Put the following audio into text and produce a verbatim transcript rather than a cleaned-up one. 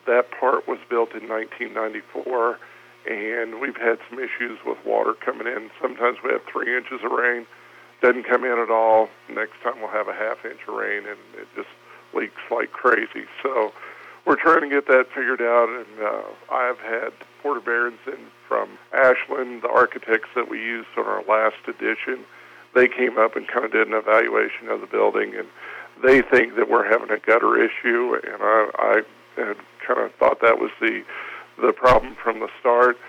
That part was built in nineteen ninety-four, and we've had some issues with water coming in. Sometimes we have three inches of rain, doesn't come in at all. Next time we'll have a half inch of rain, and it just leaks like crazy. So we're trying to get that figured out, and uh, I've had Porter Berenson from Ashland, the architects that we used on our last edition. They came up and kind of did an evaluation of the building, and they think that we're having a gutter issue, and I, I had kind of thought that was the the problem from the start.